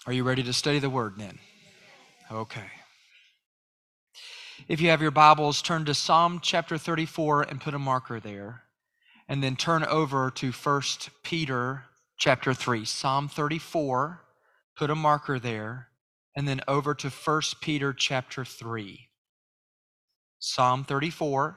Are you ready to study the Word then? Okay. If you have your Bibles, turn to Psalm chapter 34 and put a marker there. And then turn over to 1 Peter chapter 3. Psalm 34, put a marker there. And then over to 1 Peter chapter 3. Psalm 34,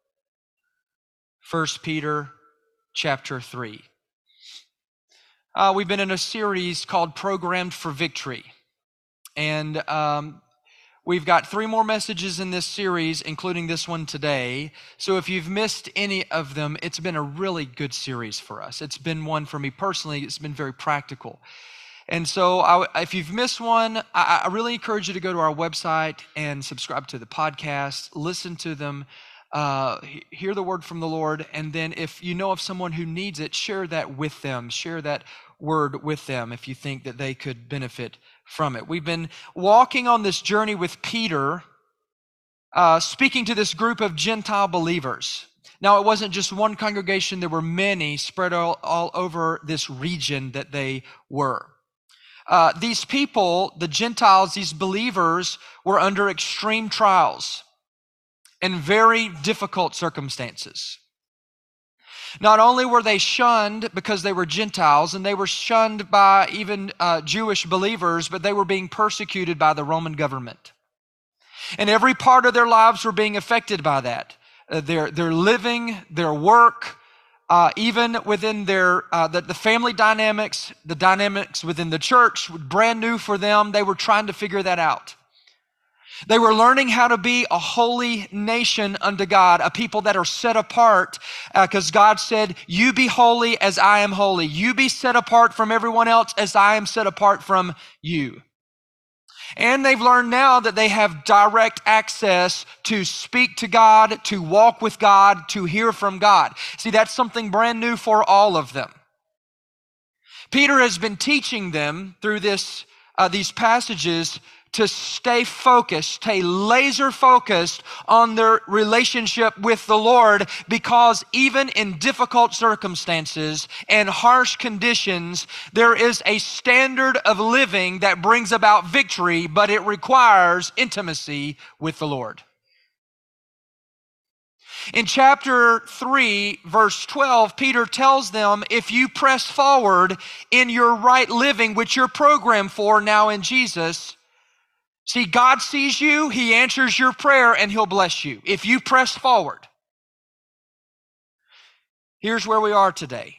1 Peter chapter 3. We've been in a series called Programmed for Victory. And we've got 3 more messages in this series, including this one today. So if you've missed any of them, it's been a really good series for us. It's been one for me personally. It's been very practical. And so if you've missed one, I really encourage you to go to our website and subscribe to the podcast, listen to them, hear the word from the Lord, and then if you know of someone who needs it, share that with them. Share that word with them if you think that they could benefit from it. We've been walking on this journey with Peter, speaking to this group of Gentile believers. Now, it wasn't just one congregation. There were many spread all over this region that they were. These people, the Gentiles, these believers, were under extreme trials and very difficult circumstances. Not only were they shunned because they were Gentiles, and they were shunned by even Jewish believers, but they were being persecuted by the Roman government. And every part of their lives were being affected by that. Their living, their work, even within their the family dynamics, the dynamics within the church, brand new for them. They were trying to figure that out. They were learning how to be a holy nation unto God, a people that are set apart, because God said, you be holy as I am holy. You be set apart from everyone else as I am set apart from you. And they've learned now that they have direct access to speak to God, to walk with God, to hear from God. See, that's something brand new for all of them. Peter has been teaching them through these passages to stay focused, stay laser focused on their relationship with the Lord, because even in difficult circumstances and harsh conditions, there is a standard of living that brings about victory, but it requires intimacy with the Lord. In chapter 3, verse 12, Peter tells them, if you press forward in your right living, which you're programmed for now in Jesus, see, God sees you, He answers your prayer, and He'll bless you if you press forward. Here's where we are today.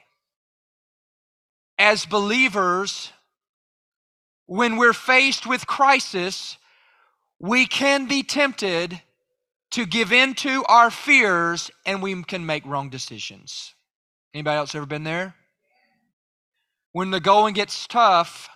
As believers, when we're faced with crisis, we can be tempted to give in to our fears, and we can make wrong decisions. Anybody else ever been there? When the going gets tough.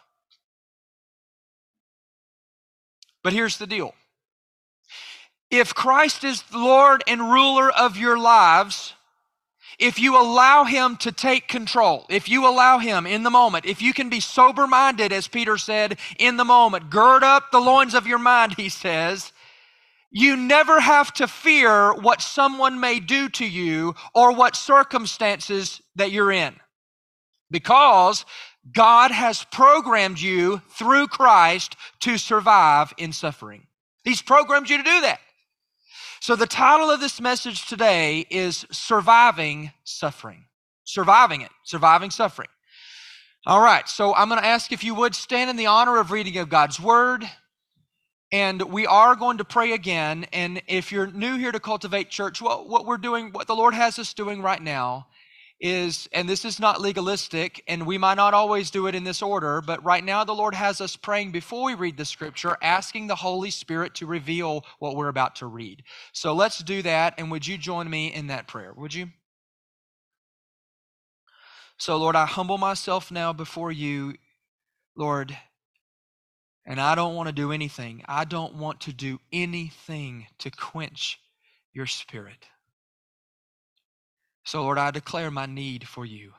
But here's the deal. If Christ is the Lord and ruler of your lives, if you allow Him to take control, if you allow Him in the moment, if you can be sober-minded, as Peter said, in the moment, gird up the loins of your mind, he says, you never have to fear what someone may do to you or what circumstances that you're in, because God has programmed you through Christ to survive in suffering. He's programmed you to do that. So the title of this message today is Surviving Suffering. Surviving it. Surviving suffering. All right, so I'm going to ask if you would stand in the honor of reading of God's Word. And we are going to pray again. And if you're new here to Cultivate Church, what we're doing, what the Lord has us doing right now is, and this is not legalistic, and we might not always do it in this order, but right now the Lord has us praying before we read the scripture, asking the Holy Spirit to reveal what we're about to read. So let's do that, and would you join me in that prayer, would you? So Lord, I humble myself now before you, Lord, and I don't want to do anything. I don't want to do anything to quench your Spirit. So Lord, I declare my need for you.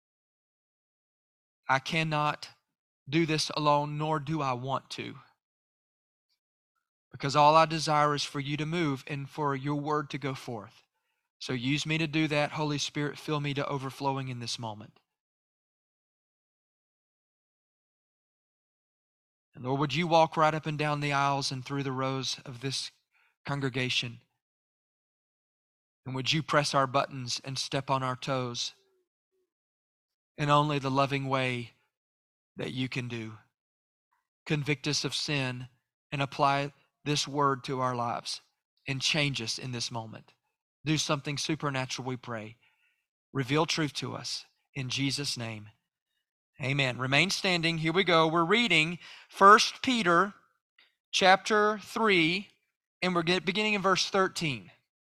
I cannot do this alone, nor do I want to, because all I desire is for you to move and for your word to go forth. So use me to do that. Holy Spirit, fill me to overflowing in this moment. And Lord, would you walk right up and down the aisles and through the rows of this congregation? And would you press our buttons and step on our toes in only the loving way that you can do? Convict us of sin and apply this word to our lives and change us in this moment. Do something supernatural, we pray. Reveal truth to us in Jesus' name. Amen. Remain standing. Here we go. We're reading 1 Peter chapter 3, and we're beginning in verse 13.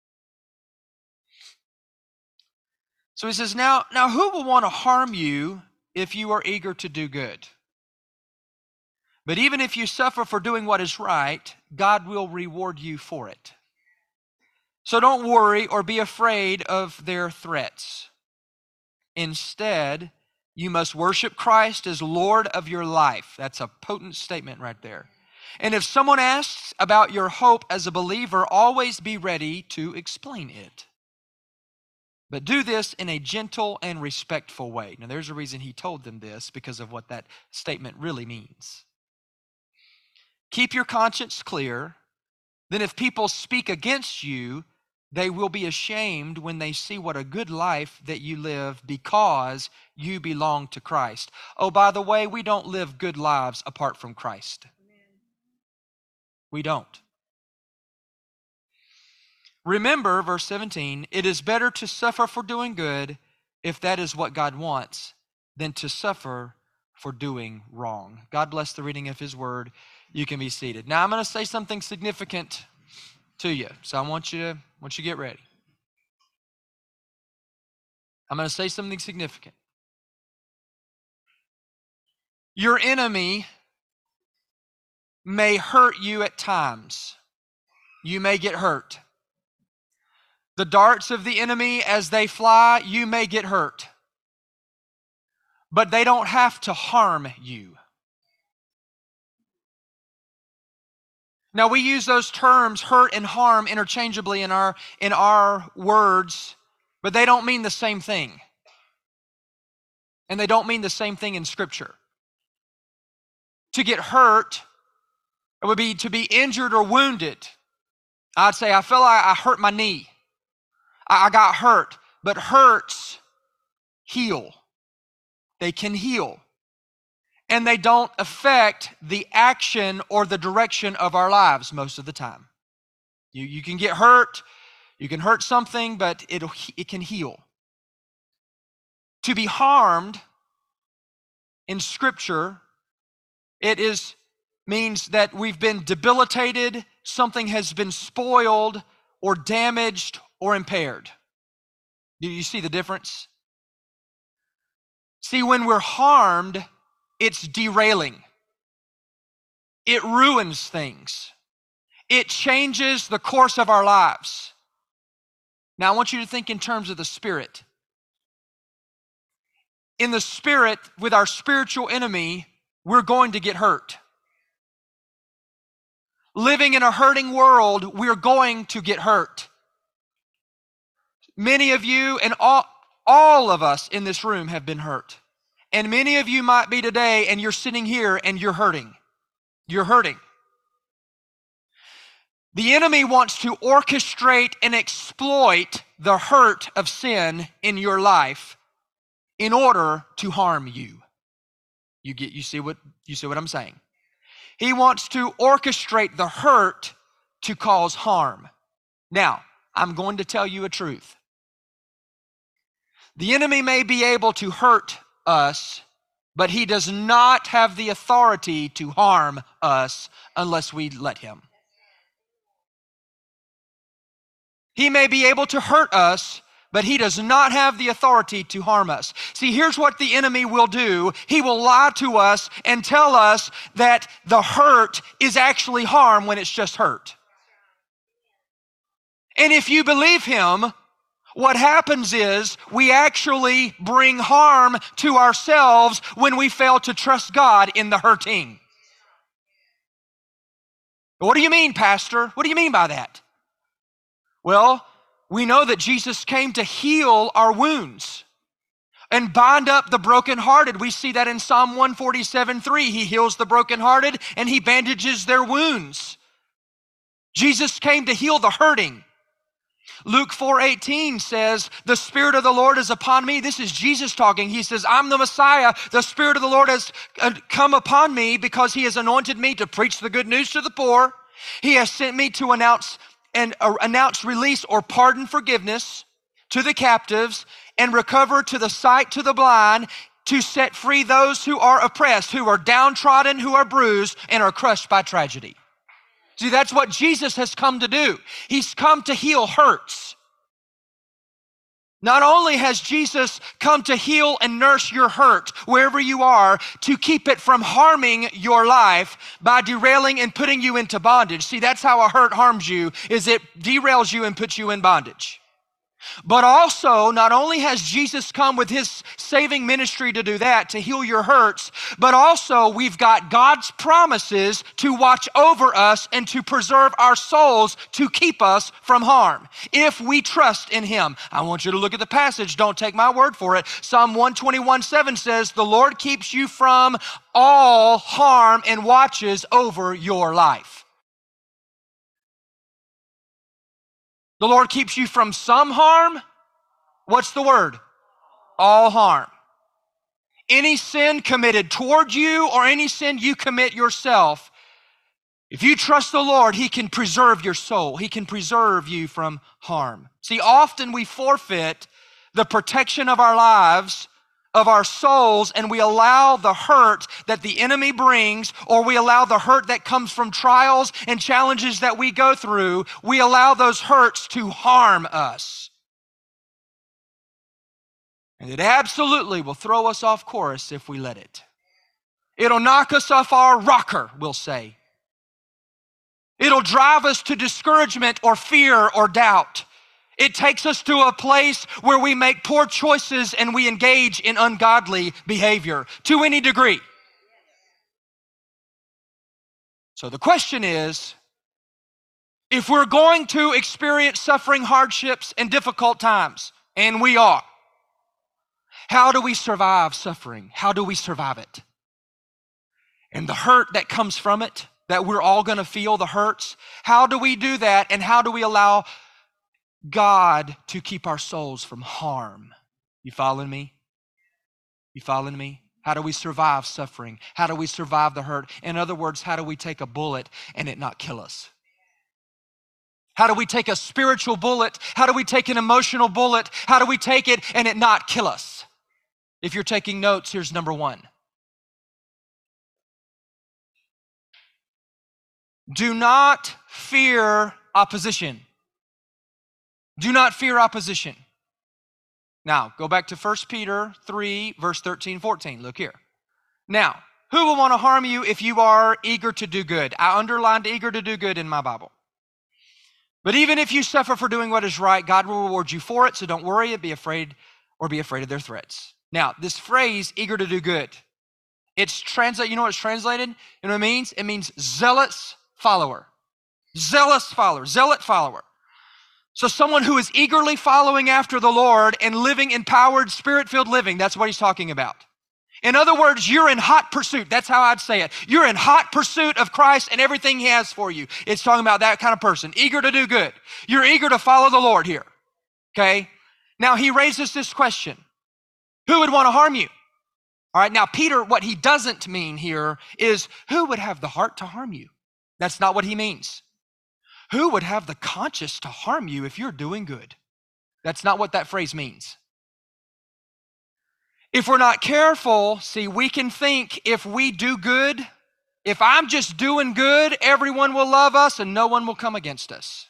So he says, Now who will want to harm you if you are eager to do good? But even if you suffer for doing what is right, God will reward you for it. So don't worry or be afraid of their threats. Instead, you must worship Christ as Lord of your life. That's a potent statement right there. And if someone asks about your hope as a believer, always be ready to explain it. But do this in a gentle and respectful way. Now, there's a reason he told them this, because of what that statement really means. Keep your conscience clear. Then if people speak against you, they will be ashamed when they see what a good life that you live because you belong to Christ. Oh, by the way, we don't live good lives apart from Christ. We don't. Remember, verse 17, it is better to suffer for doing good, if that is what God wants, than to suffer for doing wrong. God bless the reading of His word. You can be seated. Now I'm going to say something significant to you, so I want you to get ready. I'm going to say something significant. Your enemy may hurt you at times. You may get hurt. The darts of the enemy, as they fly, you may get hurt. But they don't have to harm you. Now, we use those terms, hurt and harm, interchangeably in our words, but they don't mean the same thing. And they don't mean the same thing in Scripture. To get hurt, it would be to be injured or wounded. I'd say, I feel like I hurt my knee. I got hurt. But hurts heal. They can heal. And they don't affect the action or the direction of our lives most of the time. You can get hurt, you can hurt something, but it can heal. To be harmed in Scripture, means that we've been debilitated, something has been spoiled or damaged or impaired. Do you see the difference? See, when we're harmed, it's derailing. It ruins things. It changes the course of our lives. Now, I want you to think in terms of the Spirit. In the Spirit, with our spiritual enemy, we're going to get hurt. Living in a hurting world, we're going to get hurt. Many of you and all of us in this room have been hurt. And many of you might be today and you're sitting here and you're hurting. You're hurting. The enemy wants to orchestrate and exploit the hurt of sin in your life in order to harm you. You see what I'm saying? He wants to orchestrate the hurt to cause harm. Now, I'm going to tell you a truth. The enemy may be able to hurt us, but he does not have the authority to harm us unless we let him. He may be able to hurt us, but he does not have the authority to harm us. See, here's what the enemy will do. He will lie to us and tell us that the hurt is actually harm when it's just hurt. And if you believe him, what happens is we actually bring harm to ourselves when we fail to trust God in the hurting. What do you mean, Pastor? What do you mean by that? Well, we know that Jesus came to heal our wounds. and bind up the brokenhearted. We see that in Psalm 147:3. He heals the brokenhearted and he bandages their wounds. Jesus came to heal the hurting. Luke 4:18 says, the Spirit of the Lord is upon me. This is Jesus talking. He says, I'm the Messiah. The Spirit of the Lord has come upon me because he has anointed me to preach the good news to the poor. He has sent me to announce release or pardon forgiveness to the captives and recover to the sight to the blind, to set free those who are oppressed, who are downtrodden, who are bruised, and are crushed by tragedy. See, that's what Jesus has come to do. He's come to heal hurts. Not only has Jesus come to heal and nurse your hurt wherever you are, to keep it from harming your life by derailing and putting you into bondage. See, that's how a hurt harms you, is it derails you and puts you in bondage. But also, not only has Jesus come with his saving ministry to do that, to heal your hurts, but also we've got God's promises to watch over us and to preserve our souls to keep us from harm if we trust in him. I want you to look at the passage. Don't take my word for it. Psalm 121:7 says, the Lord keeps you from all harm and watches over your life. The Lord keeps you from some harm. What's the word? All harm. Any sin committed toward you or any sin you commit yourself, if you trust the Lord, he can preserve your soul. He can preserve you from harm. See, often we forfeit the protection of our lives, of our souls, and we allow the hurt that the enemy brings, or we allow the hurt that comes from trials and challenges that we go through, we allow those hurts to harm us. And it absolutely will throw us off course if we let it. It'll knock us off our rocker, we'll say. It'll drive us to discouragement or fear or doubt. It takes us to a place where we make poor choices and we engage in ungodly behavior to any degree. So the question is, if we're going to experience suffering, hardships, and difficult times, and we are, how do we survive suffering? How do we survive it? And the hurt that comes from it, that we're all going to feel the hurts, how do we do that, and how do we allow God to keep our souls from harm? You following me? You following me? How do we survive suffering? How do we survive the hurt? In other words, how do we take a bullet and it not kill us? How do we take a spiritual bullet? How do we take an emotional bullet? How do we take it and it not kill us? If you're taking notes, here's number one. Do not fear opposition. Do not fear opposition. Now, go back to 1 Peter 3, verse 13, 14. Look here. Now, who will want to harm you if you are eager to do good? I underlined eager to do good in my Bible. But even if you suffer for doing what is right, God will reward you for it, so don't worry and be afraid of their threats. Now, this phrase, eager to do good, it's translated, you know what it's translated? You know what it means? It means zealous follower. Zealous follower, zealot follower. So someone who is eagerly following after the Lord and living empowered, spirit-filled living, that's what he's talking about. In other words, you're in hot pursuit. That's how I'd say it. You're in hot pursuit of Christ and everything he has for you. It's talking about that kind of person, eager to do good. You're eager to follow the Lord here, okay? Now, he raises this question. Who would want to harm you? All right, now, Peter, what he doesn't mean here is who would have the heart to harm you? That's not what he means. Who would have the conscience to harm you if you're doing good? That's not what that phrase means. If we're not careful, see, we can think if we do good, if I'm just doing good, everyone will love us and no one will come against us.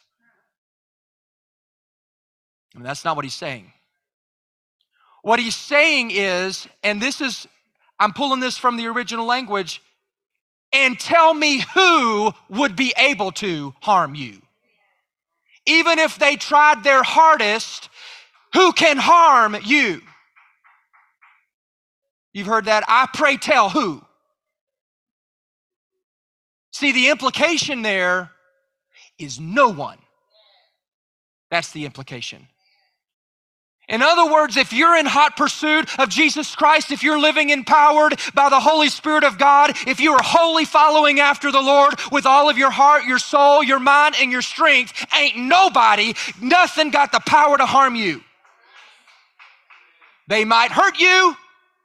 And that's not what he's saying. What he's saying is, and this is, I'm pulling this from the original language, and tell me who would be able to harm you. Even if they tried their hardest, who can harm you? You've heard that, I pray tell who. See, the implication there is no one. That's the implication. In other words, if you're in hot pursuit of Jesus Christ, if you're living empowered by the Holy Spirit of God, if you are wholly following after the Lord with all of your heart, your soul, your mind, and your strength, ain't nobody, nothing got the power to harm you. They might hurt you,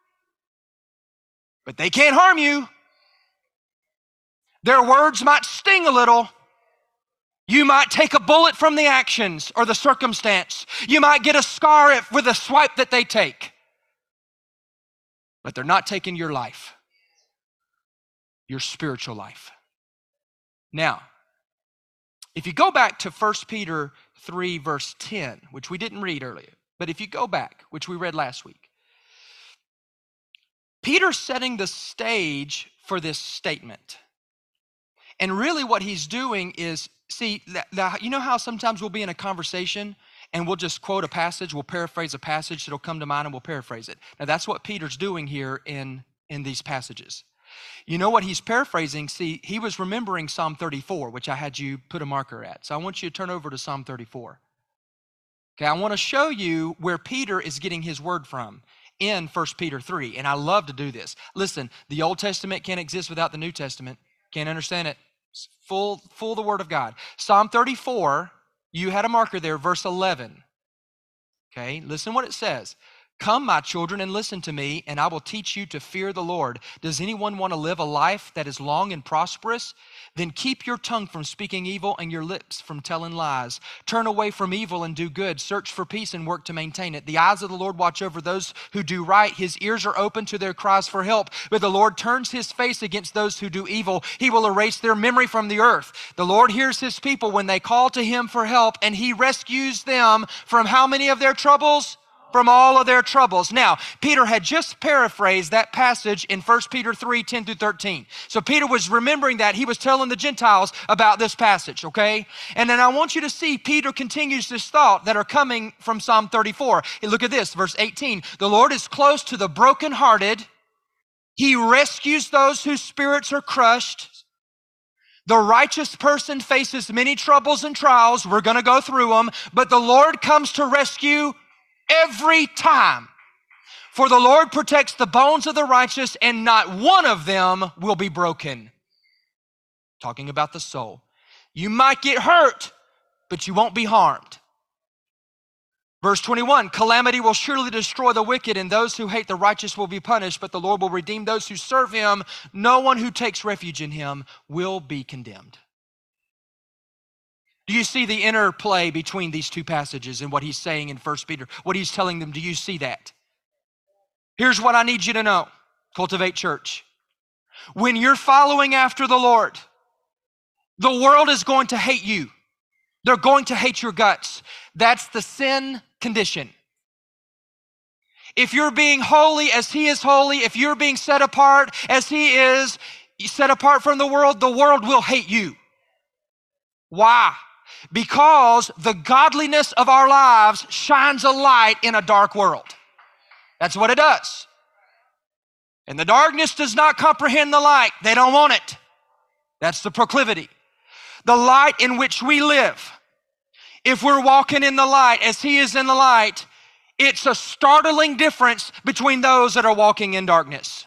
but they can't harm you. Their words might sting a little. You might take a bullet from the actions or the circumstance. You might get a scar with a swipe that they take. But they're not taking your life, your spiritual life. Now, if you go back to 1 Peter 3, verse 10, which we didn't read earlier, but if you go back, which we read last week, Peter's setting the stage for this statement. And really what he's doing is, see, you know how sometimes we'll be in a conversation and we'll just quote a passage, we'll paraphrase a passage that'll come to mind and we'll paraphrase it. Now that's what Peter's doing here in these passages. You know what he's paraphrasing? See, he was remembering Psalm 34, which I had you put a marker at. So I want you to turn over to Psalm 34. Okay, I want to show you where Peter is getting his word from in 1 Peter 3, and I love to do this. Listen, the Old Testament can't exist without the New Testament. Can't understand it. It's full the Word of God. Psalm 34, you had a marker there, verse 11. Okay, listen what it says. Come, my children, and listen to me, and I will teach you to fear the Lord. Does anyone want to live a life that is long and prosperous? Then keep your tongue from speaking evil and your lips from telling lies. Turn away from evil and do good. Search for peace and work to maintain it. The eyes of the Lord watch over those who do right. His ears are open to their cries for help. But the Lord turns his face against those who do evil. He will erase their memory from the earth. The Lord hears his people when they call to him for help, and he rescues them from how many of their troubles? From all of their troubles. Now, Peter had just paraphrased that passage in 1 Peter 3, 10 through 13. So Peter was remembering that. He was telling the Gentiles about this passage, okay? And then I want you to see Peter continues this thought that are coming from Psalm 34. And look at this, verse 18. The Lord is close to the brokenhearted. He rescues those whose spirits are crushed. The righteous person faces many troubles and trials. We're going to go through them. But the Lord comes to rescue every time. For the Lord protects the bones of the righteous, and not one of them will be broken. Talking about the soul. You might get hurt, but you won't be harmed. Verse 21, calamity will surely destroy the wicked, and those who hate the righteous will be punished, but the Lord will redeem those who serve him. No one who takes refuge in him will be condemned. Do you see the interplay between these two passages and what he's saying in 1 Peter? What he's telling them, do you see that? Here's what I need you to know, Cultivate Church. When you're following after the Lord, the world is going to hate you. They're going to hate your guts. That's the sin condition. If you're being holy as he is holy, if you're being set apart as he is set apart from the world will hate you. Why? Because the godliness of our lives shines a light in a dark world. That's what it does. And the darkness does not comprehend the light. They don't want it. That's the proclivity. The light in which we live. If we're walking in the light as he is in the light, it's a startling difference between those that are walking in darkness.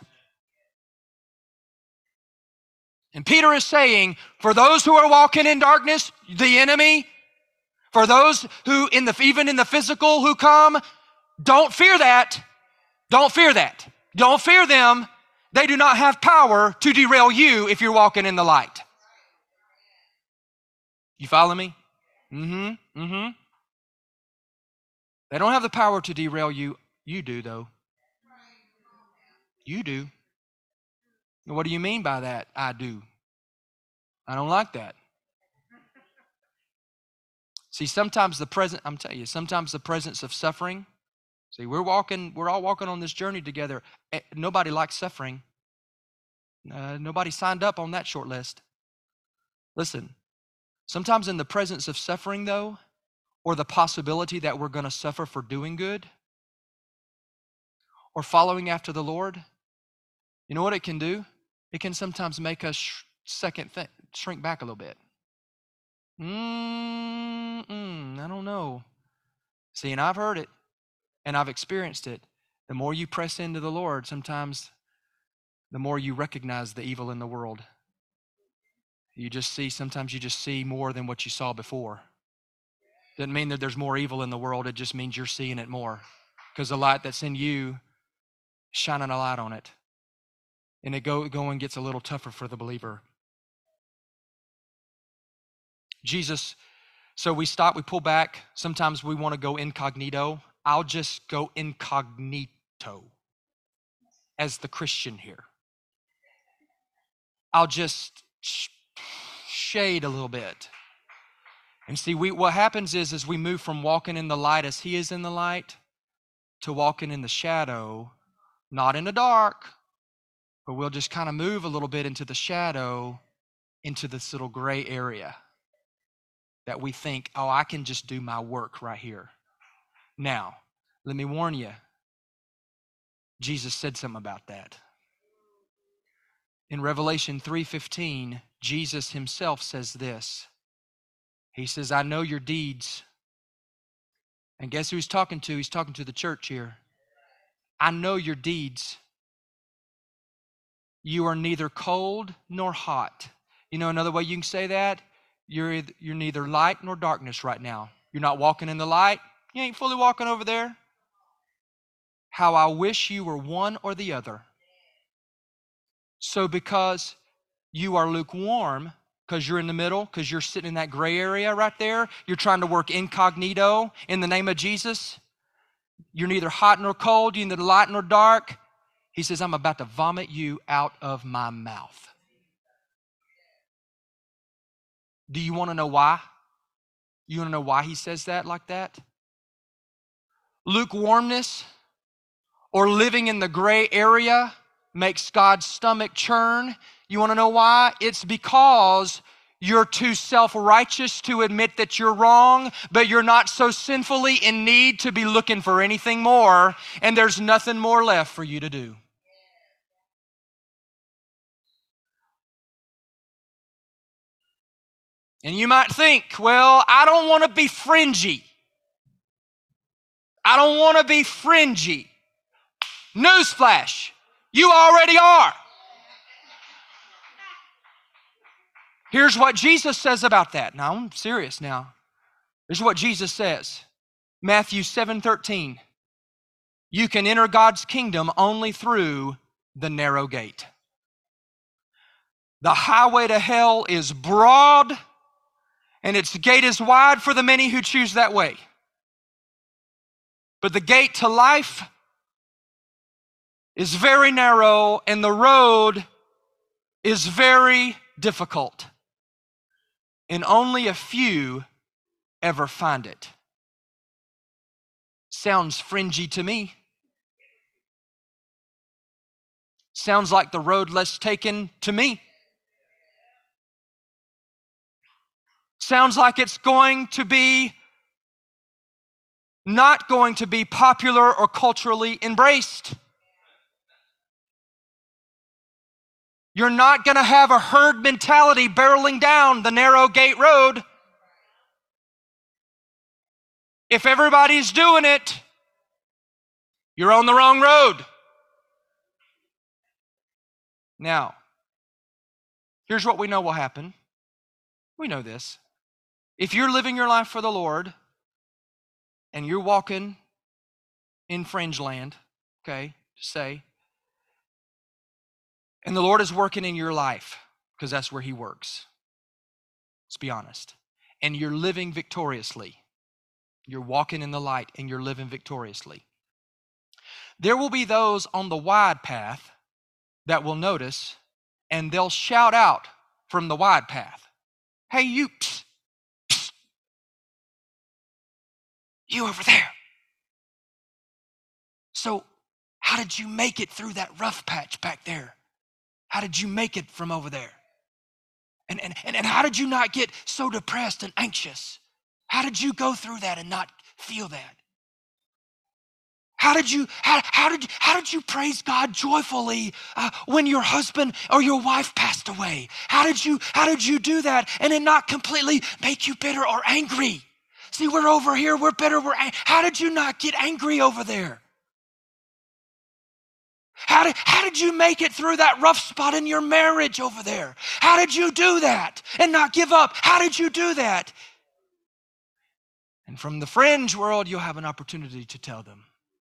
And Peter is saying, for those who are walking in darkness, the enemy, for those who even in the physical who come, don't fear that. Don't fear that. Don't fear them. They do not have power to derail you if you're walking in the light. You follow me? They don't have the power to derail you. You do, though. You do. What do you mean by that? I do. I don't like that. See, sometimes sometimes the presence of suffering. See, we're all walking on this journey together. Nobody likes suffering. Nobody signed up on that short list. Listen, sometimes in the presence of suffering, though, or the possibility that we're going to suffer for doing good or following after the Lord, you know what it can do? It can sometimes make us shrink back a little bit. I don't know. See, and I've heard it. and I've experienced it. The more you press into the Lord, sometimes the more you recognize the evil in the world. Sometimes you just see more than what you saw before. Doesn't mean that there's more evil in the world. It just means you're seeing it more. Because the light that's in you, shining a light on it. And it going gets a little tougher for the believer. Jesus, so we stop, we pull back. Sometimes we want to go incognito. I'll just go incognito as the Christian here. I'll just shade a little bit. And see, what happens is as we move from walking in the light as He is in the light to walking in the shadow, not in the dark, but we'll just kind of move a little bit into the shadow, into this little gray area that we think, oh, I can just do my work right here. Now, let me warn you, Jesus said something about that. In Revelation 3:15, Jesus Himself says this. He says, I know your deeds. And guess who He's talking to? He's talking to the church here. I know your deeds. You are neither cold nor hot. You know another way you can say that? You're neither light nor darkness right now. You're not walking in the light. You ain't fully walking over there. How I wish you were one or the other. So because you are lukewarm, because you're in the middle, because you're sitting in that gray area right there, you're trying to work incognito in the name of Jesus. You're neither hot nor cold, you're neither light nor dark. He says, I'm about to vomit you out of my mouth. Do you want to know why? You want to know why He says that like that? Lukewarmness or living in the gray area makes God's stomach churn. You want to know why? It's because you're too self-righteous to admit that you're wrong, but you're not so sinfully in need to be looking for anything more, and there's nothing more left for you to do. And you might think, well, I don't want to be fringy. I don't want to be fringy. Newsflash, you already are. Here's what Jesus says about that. Now, I'm serious now. Here's what Jesus says. Matthew 7:13. You can enter God's kingdom only through the narrow gate. The highway to hell is broad, and its gate is wide for the many who choose that way. But the gate to life is very narrow, and the road is very difficult. And only a few ever find it. Sounds fringy to me. Sounds like the road less taken to me. Sounds like it's not going to be popular or culturally embraced. You're not going to have a herd mentality barreling down the narrow gate road. If everybody's doing it, you're on the wrong road. Now, here's what we know will happen. We know this. If you're living your life for the Lord and you're walking in fringe land, okay, say, and the Lord is working in your life, because that's where He works. Let's be honest. And you're living victoriously. You're walking in the light and you're living victoriously. There will be those on the wide path that will notice, and they'll shout out from the wide path, hey, you, psst, psst, you over there. So how did you make it through that rough patch back there? How did you make it from over there? And how did you not get so depressed and anxious? How did you go through that and not feel that? How did you praise God joyfully when your husband or your wife passed away? How did you do that and it not completely make you bitter or angry? See, we're over here, we're bitter, how did you not get angry over there? How did you make it through that rough spot in your marriage over there? How did you do that and not give up? How did you do that? And from the fringe world, you'll have an opportunity to tell them.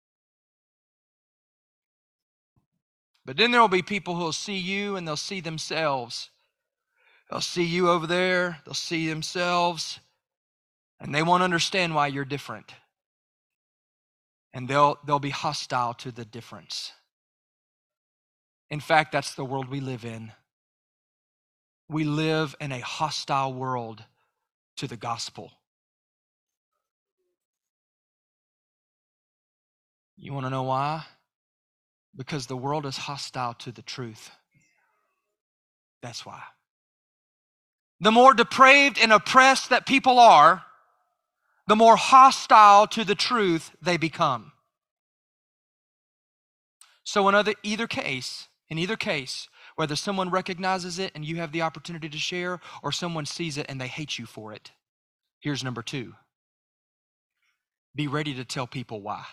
But then there will be people who will see you and they'll see themselves. They'll see you over there, they'll see themselves, and they won't understand why you're different. And they'll be hostile to the difference. In fact, that's the world we live in. We live in a hostile world to the gospel. You want to know why? Because the world is hostile to the truth. That's why. The more depraved and oppressed that people are, the more hostile to the truth they become. So in either case, whether someone recognizes it and you have the opportunity to share, or someone sees it and they hate you for it, here's number 2. Be ready to tell people why.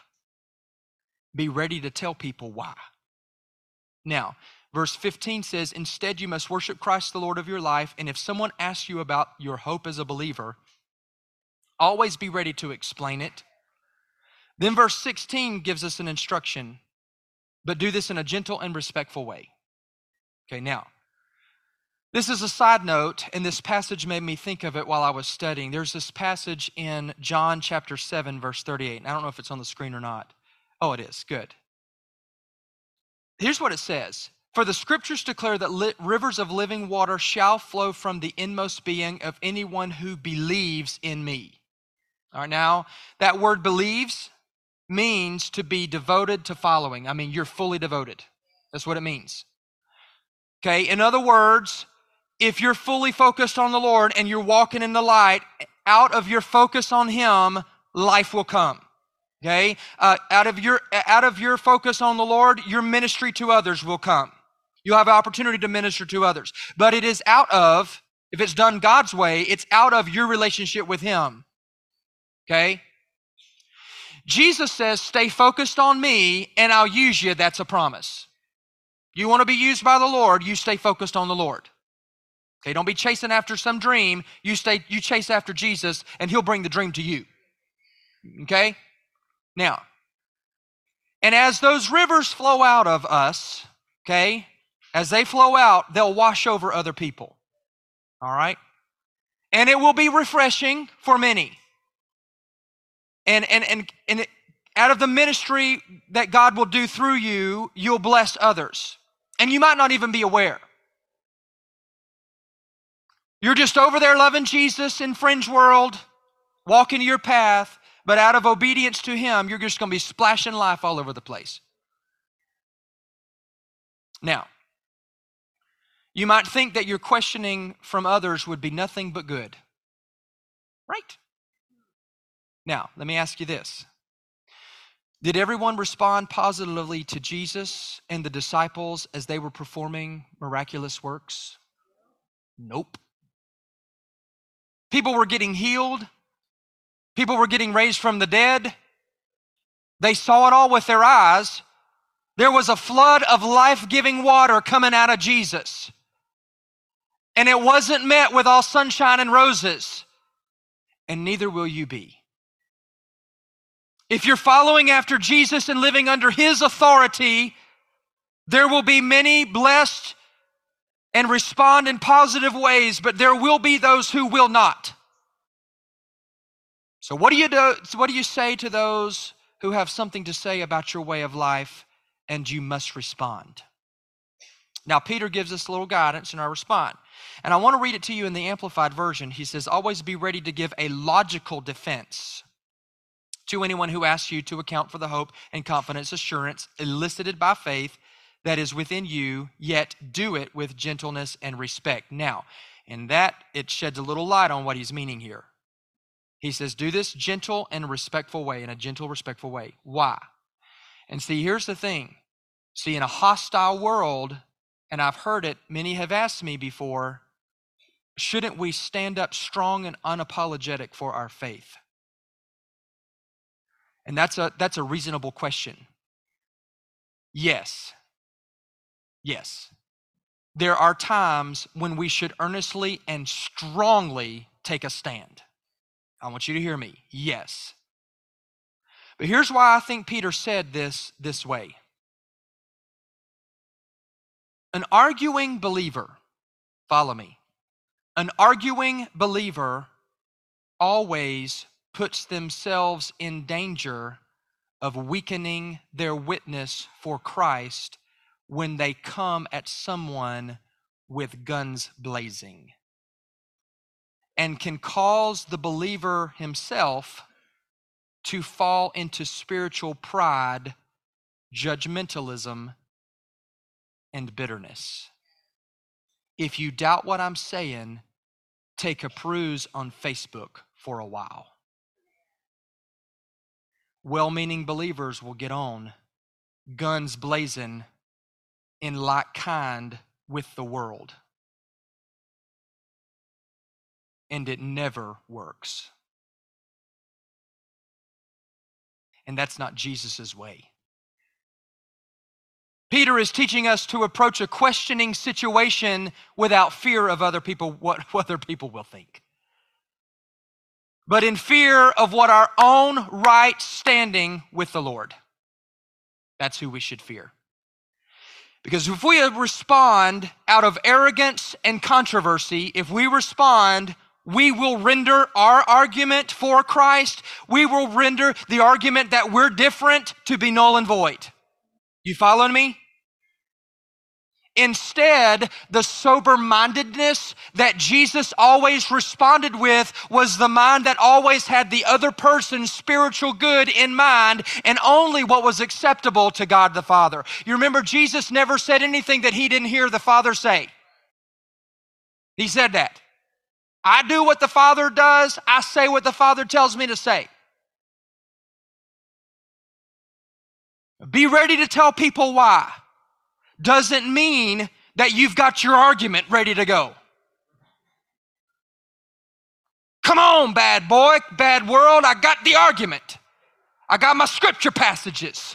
Be ready to tell people why. Now, verse 15 says, instead you must worship Christ the Lord of your life, and if someone asks you about your hope as a believer, always be ready to explain it. Then verse 16 gives us an instruction, but do this in a gentle and respectful way. Okay, now, this is a side note, and this passage made me think of it while I was studying. There's this passage in John chapter 7, verse 38, and I don't know if it's on the screen or not. Oh, it is. Good. Here's what it says. For the scriptures declare that rivers of living water shall flow from the inmost being of anyone who believes in me. All right, now, that word believes means to be devoted to following. I mean, you're fully devoted. That's what it means. Okay, in other words, if you're fully focused on the Lord and you're walking in the light, out of your focus on Him, life will come. Okay, out of your focus on the Lord, your ministry to others will come. You'll have an opportunity to minister to others. But it is out of, if it's done God's way, it's out of your relationship with Him. Okay? Jesus says, stay focused on me and I'll use you. That's a promise. You want to be used by the Lord, you stay focused on the Lord. Okay, don't be chasing after some dream. You chase after Jesus and He'll bring the dream to you. Okay? Now, and as those rivers flow out of us, okay, as they flow out, they'll wash over other people. All right? And it will be refreshing for many. And out of the ministry that God will do through you, you'll bless others. And you might not even be aware. You're just over there loving Jesus in fringe world, walking your path, but out of obedience to Him, you're just going to be splashing life all over the place. Now, you might think that your questioning from others would be nothing but good. Right? Now, let me ask you this. Did everyone respond positively to Jesus and the disciples as they were performing miraculous works? Nope. People were getting healed. People were getting raised from the dead. They saw it all with their eyes. There was a flood of life-giving water coming out of Jesus. And it wasn't met with all sunshine and roses. And neither will you be. If you're following after Jesus and living under His authority, there will be many blessed and respond in positive ways, but there will be those who will not. So what do you do? What do you say to those who have something to say about your way of life, and you must respond? Now, Peter gives us a little guidance in our response. And I want to read it to you in the Amplified Version. He says, always be ready to give a logical defense to anyone who asks you to account for the hope and confidence assurance elicited by faith that is within you, yet do it with gentleness and respect. Now, in that, it sheds a little light on what he's meaning here. He says, do this gentle and respectful way, in a gentle, respectful way. Why? And see, here's the thing. See, in a hostile world, and I've heard it, many have asked me before, shouldn't we stand up strong and unapologetic for our faith? And that's a reasonable question. Yes. Yes. There are times when we should earnestly and strongly take a stand. I want you to hear me. Yes. But here's why I think Peter said this way. An arguing believer, follow me, an arguing believer always puts themselves in danger of weakening their witness for Christ when they come at someone with guns blazing, and can cause the believer himself to fall into spiritual pride, judgmentalism, and bitterness. If you doubt what I'm saying, take a peruse on Facebook for a while. Well-meaning believers will get on, guns blazing, in like kind with the world. And it never works. And that's not Jesus's way. Peter is teaching us to approach a questioning situation without fear of what other people will think, but in fear of what our own right standing with the Lord. That's who we should fear. Because if we respond out of arrogance and controversy, if we respond, we will render our argument for Christ, we will render the argument that we're different to be null and void. You following me? Instead, the sober-mindedness that Jesus always responded with was the mind that always had the other person's spiritual good in mind and only what was acceptable to God the Father. You remember, Jesus never said anything that he didn't hear the Father say. He said that. I do what the Father does. I say what the Father tells me to say. Be ready to tell people why. Doesn't mean that you've got your argument ready to go. Come on, bad boy, bad world, I got the argument. I got my scripture passages.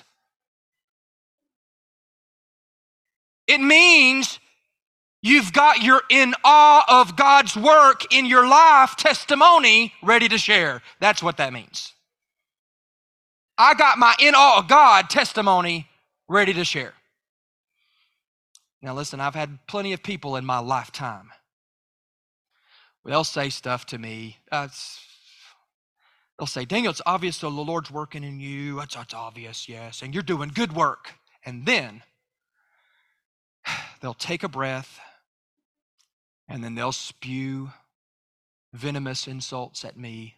It means you've got your in awe of God's work in your life testimony ready to share. That's what that means. I got my in awe of God testimony ready to share. Now listen, I've had plenty of people in my lifetime. They'll say stuff to me. They'll say, Daniel, it's obvious the Lord's working in you. It's obvious, yes. And you're doing good work. And then they'll take a breath and then they'll spew venomous insults at me.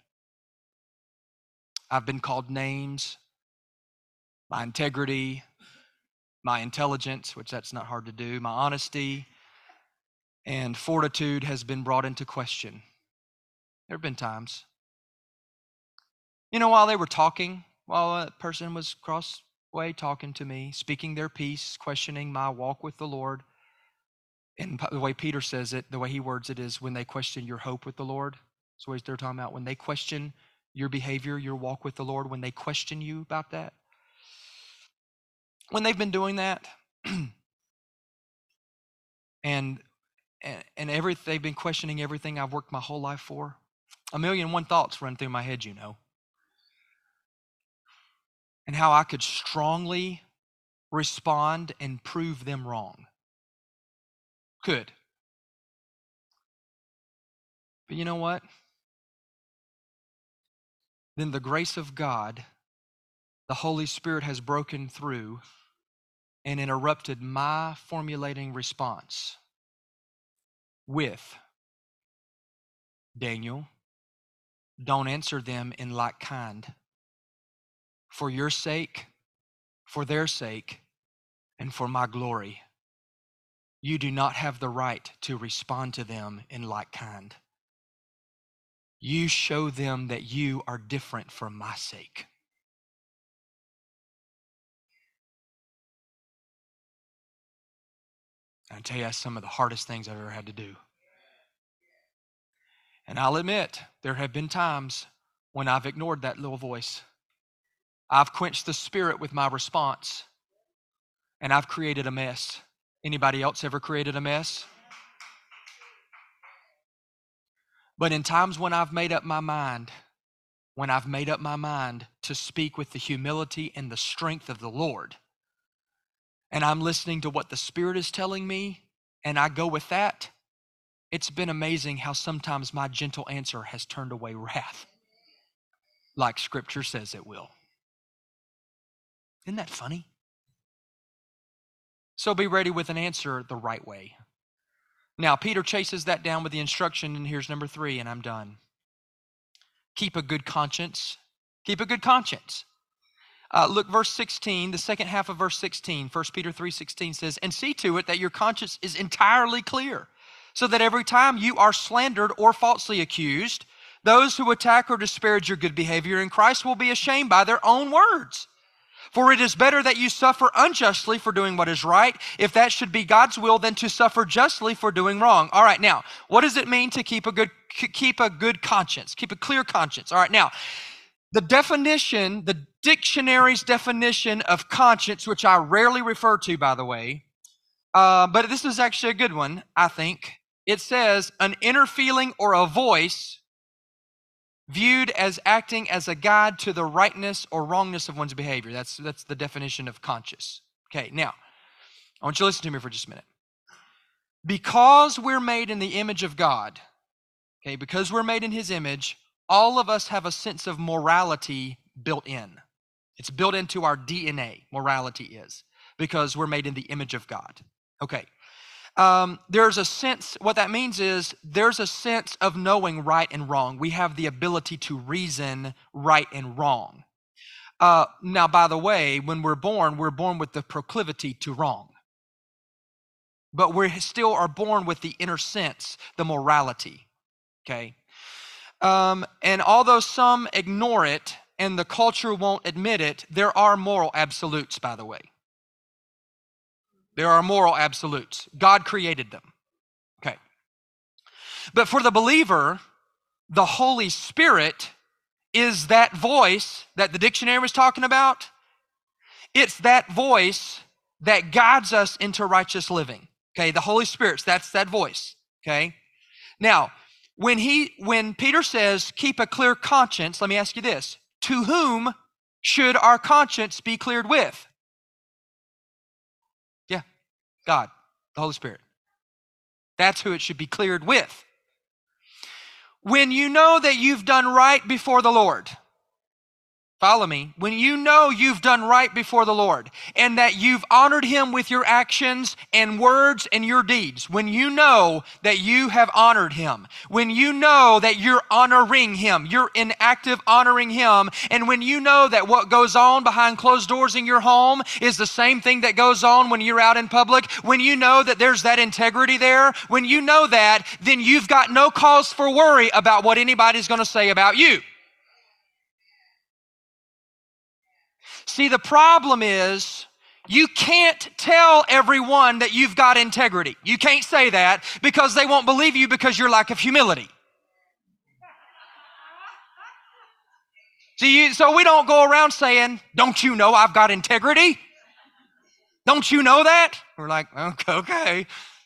I've been called names. My integrity, my intelligence, which that's not hard to do, my honesty, and fortitude has been brought into question. There have been times. You know, while they were talking, while a person was crossway talking to me, speaking their piece, questioning my walk with the Lord, and the way Peter says it, the way he words it is when they question your hope with the Lord. That's what they're talking about. When they question your behavior, your walk with the Lord, when they question you about that. When they've been doing that, and they've been questioning everything I've worked my whole life for, 1,000,001 thoughts run through my head, you know. And how I could strongly respond and prove them wrong. Could. But you know what? Then the grace of God, the Holy Spirit has broken through and interrupted my formulating response with, Daniel, don't answer them in like kind. For your sake, for their sake, and for my glory, you do not have the right to respond to them in like kind. You show them that you are different for my sake. I tell you, that's some of the hardest things I've ever had to do. And I'll admit, there have been times when I've ignored that little voice. I've quenched the Spirit with my response, and I've created a mess. Anybody else ever created a mess? But in times when I've made up my mind, to speak with the humility and the strength of the Lord, and I'm listening to what the Spirit is telling me, and I go with that, it's been amazing how sometimes my gentle answer has turned away wrath, like Scripture says it will. Isn't that funny? So be ready with an answer the right way. Now, Peter chases that down with the instruction, and here's number 3, and I'm done. Keep a good conscience. Keep a good conscience. Look, verse 16, the second half of verse 16, 1 Peter 3:16 says, and see to it that your conscience is entirely clear, so that every time you are slandered or falsely accused, those who attack or disparage your good behavior in Christ will be ashamed by their own words. For it is better that you suffer unjustly for doing what is right, if that should be God's will, than to suffer justly for doing wrong. All right, now, what does it mean to keep a good conscience, keep a clear conscience? All right, now, the definition, the dictionary's definition of conscience, which I rarely refer to, by the way, but this is actually a good one, I think. It says, an inner feeling or a voice viewed as acting as a guide to the rightness or wrongness of one's behavior. That's the definition of conscious. Okay, now, I want you to listen to me for just a minute. Because we're made in the image of God, okay, because we're made in His image, all of us have a sense of morality built in. It's built into our DNA, morality is, because we're made in the image of God. Okay. There's a sense, what that means is there's a sense of knowing right and wrong. We have the ability to reason right and wrong. Now, by the way, when we're born with the proclivity to wrong. But we still are born with the inner sense, the morality, okay? And although some ignore it and the culture won't admit it, there are moral absolutes, by the way. There are moral absolutes. God created them. Okay. But for the believer, the Holy Spirit is that voice that the dictionary was talking about. It's that voice that guides us into righteous living. Okay, the Holy Spirit, that's that voice. Okay. Now, when Peter says, keep a clear conscience, let me ask you this. To whom should our conscience be cleared with? Yeah, God, the Holy Spirit. That's who it should be cleared with. When you know that you've done right before the Lord, follow me. When you know you've done right before the Lord and that you've honored Him with your actions and words and your deeds, when you know that you have honored Him, when you know that you're honoring Him, you're in active honoring Him, and when you know that what goes on behind closed doors in your home is the same thing that goes on when you're out in public, when you know that there's that integrity there, when you know that, then you've got no cause for worry about what anybody's going to say about you. See, the problem is you can't tell everyone that you've got integrity. You can't say that because they won't believe you because your lack of humility. See, so we don't go around saying, don't you know I've got integrity? Don't you know that? We're like, okay.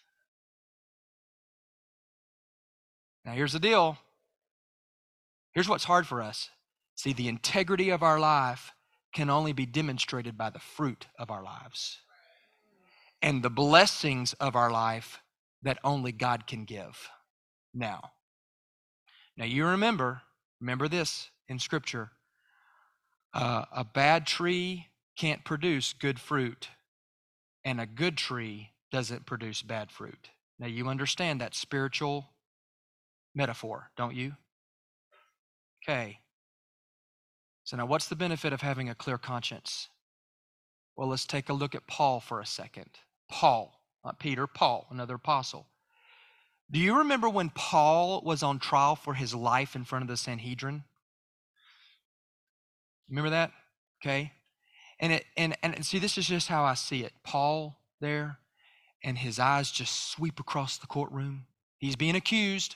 Now here's the deal. Here's what's hard for us. See, the integrity of our life can only be demonstrated by the fruit of our lives and the blessings of our life that only God can give. Now you remember this in Scripture. A bad tree can't produce good fruit, and a good tree doesn't produce bad fruit. Now you understand that spiritual metaphor, don't you? Okay. So now what's the benefit of having a clear conscience? Well, let's take a look at Paul for a second. Paul, not Peter, Paul, another apostle. Do you remember when Paul was on trial for his life in front of the Sanhedrin? Remember that? Okay. And see, this is just how I see it. Paul there, and his eyes just sweep across the courtroom. He's being accused.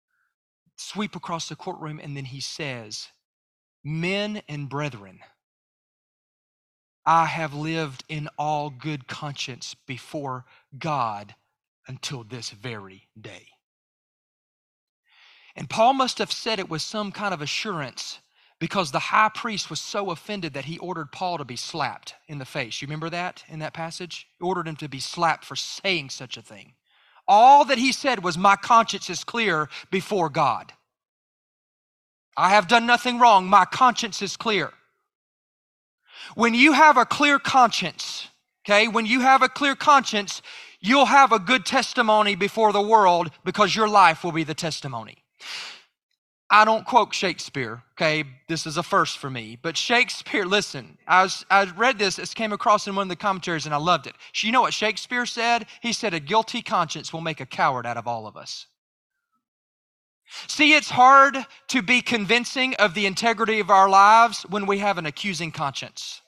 Sweep across the courtroom, and then he says, men and brethren. I have lived in all good conscience before God until this very day. And Paul must have said it with some kind of assurance because the high priest was so offended that he ordered Paul to be slapped in the face. You remember that in that passage? He ordered him to be slapped for saying such a thing. All that he said was, my conscience is clear before God. I have done nothing wrong. My conscience is clear. When you have a clear conscience, okay, when you have a clear conscience, you'll have a good testimony before the world because your life will be the testimony. I don't quote Shakespeare, okay? This is a first for me. But Shakespeare, listen, I read this, it came across in one of the commentaries and I loved it. You know what Shakespeare said? He said, a guilty conscience will make a coward out of all of us. See, it's hard to be convincing of the integrity of our lives when we have an accusing conscience.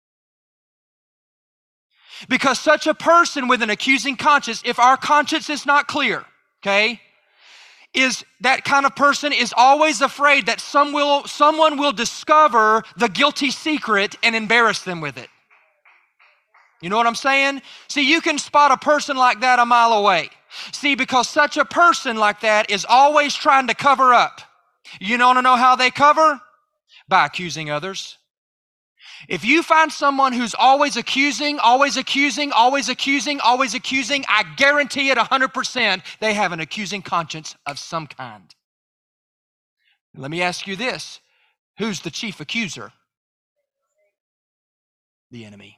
Because such a person with an accusing conscience, if our conscience is not clear, okay, is that kind of person is always afraid that someone will discover the guilty secret and embarrass them with it. You know what I'm saying? See, you can spot a person like that a mile away. See, because such a person like that is always trying to cover up. You want to know how they cover? By accusing others. If you find someone who's always accusing, always accusing, always accusing, always accusing, I guarantee it 100% they have an accusing conscience of some kind. Let me ask you this. Who's the chief accuser? The enemy.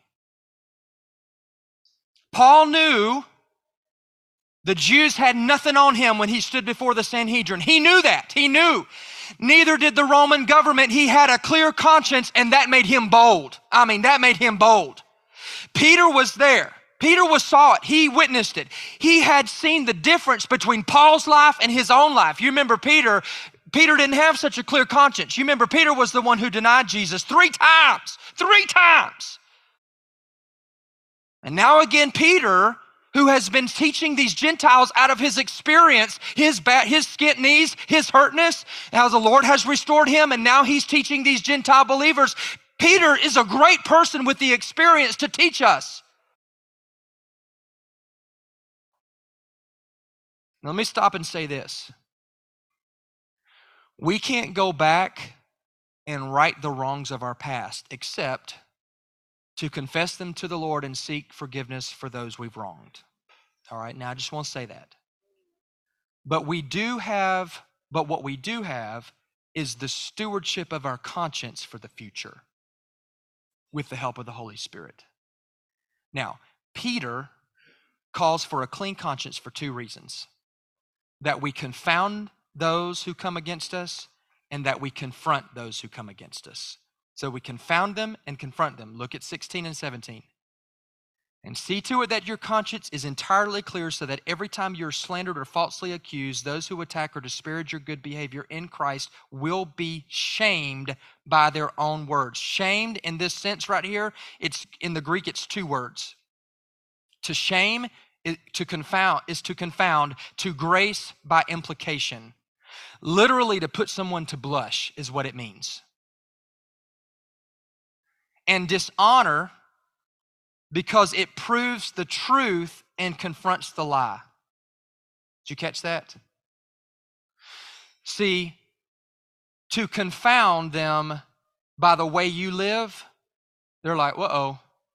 Paul knew the Jews had nothing on him when he stood before the Sanhedrin. He knew that. He knew. Neither did the Roman government. He had a clear conscience, and that made him bold. That made him bold. Peter was there. Peter saw it. He witnessed it. He had seen the difference between Paul's life and his own life. You remember Peter didn't have such a clear conscience. You remember Peter was the one who denied Jesus 3 times. 3 times. And now again, Peter, who has been teaching these Gentiles out of his experience, his skint knees, his hurtness, how the Lord has restored him, and now he's teaching these Gentile believers. Peter is a great person with the experience to teach us. Now, let me stop and say this. We can't go back and right the wrongs of our past except to confess them to the Lord and seek forgiveness for those we've wronged. All right, now I just want to say that. But what we do have is the stewardship of our conscience for the future with the help of the Holy Spirit. Now, Peter calls for a clean conscience for 2 reasons. That we confound those who come against us and that we confront those who come against us. So we confound them and confront them. Look at 16 and 17. And see to it that your conscience is entirely clear so that every time you're slandered or falsely accused, those who attack or disparage your good behavior in Christ will be shamed by their own words. Shamed in this sense right here, it's in the Greek, it's 2 words. To shame is to confound, to grace by implication. Literally to put someone to blush is what it means. And dishonor because it proves the truth and confronts the lie. Did you catch that? See, to confound them by the way you live, they're like, uh-oh.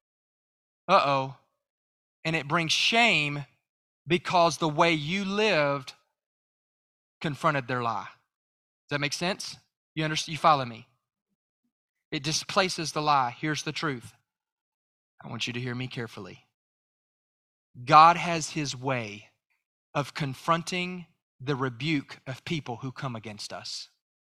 And it brings shame because the way you lived confronted their lie. Does that make sense? You understand? You follow me? It displaces the lie. Here's the truth. I want you to hear me carefully. God has his way of confronting the rebuke of people who come against us.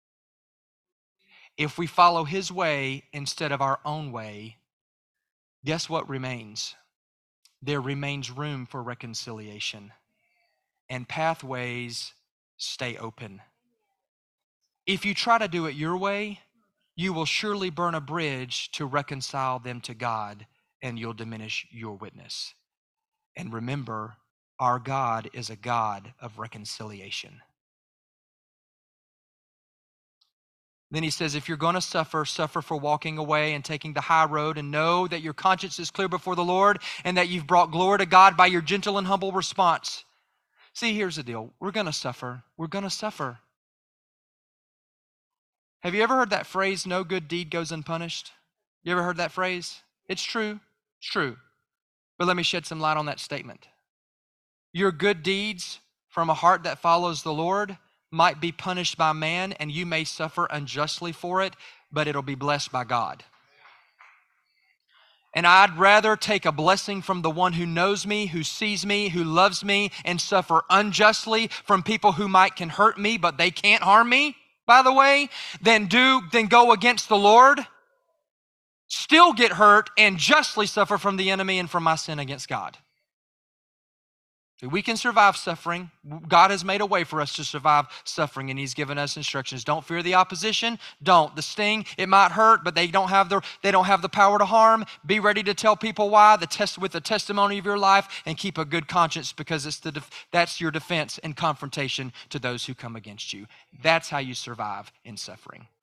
If we follow his way instead of our own way, guess what remains? There remains room for reconciliation, and pathways stay open. If you try to do it your way, you will surely burn a bridge to reconcile them to God, and you'll diminish your witness. And remember, our God is a God of reconciliation. Then he says, if you're going to suffer, suffer for walking away and taking the high road, and know that your conscience is clear before the Lord and that you've brought glory to God by your gentle and humble response. See, here's the deal. We're going to suffer. We're going to suffer. Have you ever heard that phrase, no good deed goes unpunished? You ever heard that phrase? It's true. It's true. But let me shed some light on that statement. Your good deeds from a heart that follows the Lord might be punished by man, and you may suffer unjustly for it, but it'll be blessed by God. And I'd rather take a blessing from the one who knows me, who sees me, who loves me, and suffer unjustly from people who can hurt me, but they can't harm me, by the way, than go against the Lord, still get hurt, and justly suffer from the enemy and from my sin against God. We can survive suffering. God has made a way for us to survive suffering, and He's given us instructions. Don't fear the opposition. Don't. The sting, it might hurt, but they don't have the power to harm. Be ready to tell people why, with the testimony of your life, and keep a good conscience, because that's your defense and confrontation to those who come against you. That's how you survive in suffering.